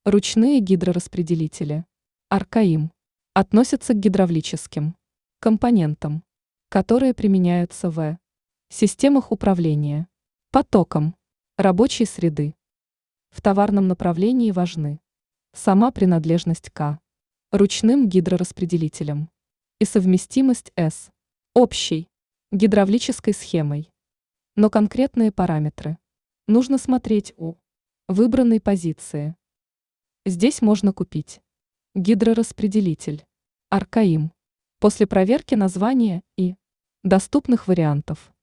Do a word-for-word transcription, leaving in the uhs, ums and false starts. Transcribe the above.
Ручные гидрораспределители Аркаим относятся к гидравлическим компонентам, которые применяются в системах управления потоком рабочей среды. В товарном направлении важны сама принадлежность к ручным гидрораспределителям и совместимость с общей гидравлической схемой. Но конкретные параметры нужно смотреть у выбранной позиции. Здесь можно купить гидрораспределитель Аркаим после проверки названия и доступных вариантов.